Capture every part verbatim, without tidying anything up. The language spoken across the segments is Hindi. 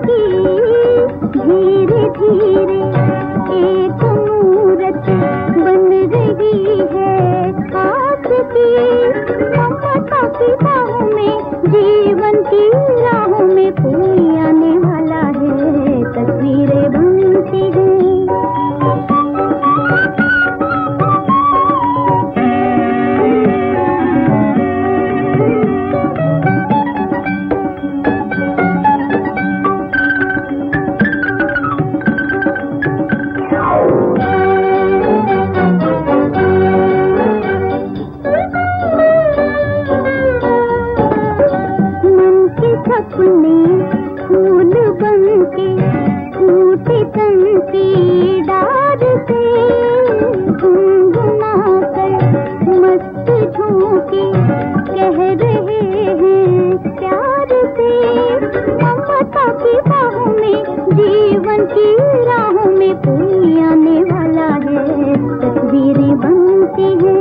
की धीरे धीरे एक मूरत बन रही है खास की। ममता की बाहों में जीवन की राहों में कोई आने वाला है, तस्वीरें बनती हैं। अपने फूल बन के फूटे तन की डार से गुनगुना कर मस्त झोंके कह रहे हैं प्यार से। ममता की बाहों में जीवन की राहों में कोई आने वाला है, तस्वीरें बनती हैं।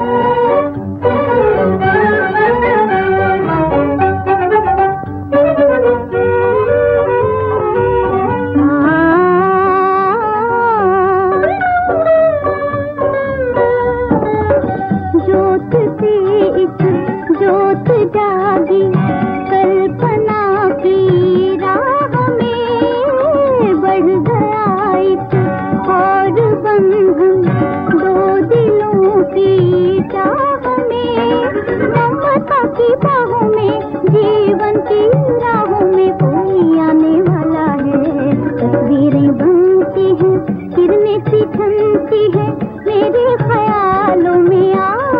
जोत जागी कल्पना की राह में, बढ़ गया एक और बंधन दो दिलों की चाह में। ममता की बाहों में जीवन की राहों में कोई आने वाला है, तस्वीरें बनती हैं। किरणें सी ठनती है मेरे ख्यालों में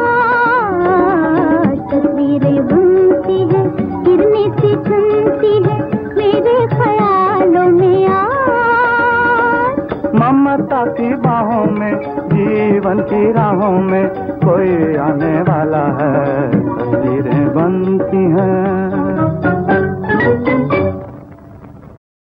आज, तस्वीरें बनती है। किरणें सी ठनती है मेरे ख्यालों में आज। ममता की बाहों में जीवन की राहों में कोई आने वाला है, तस्वीरें बनती हैं।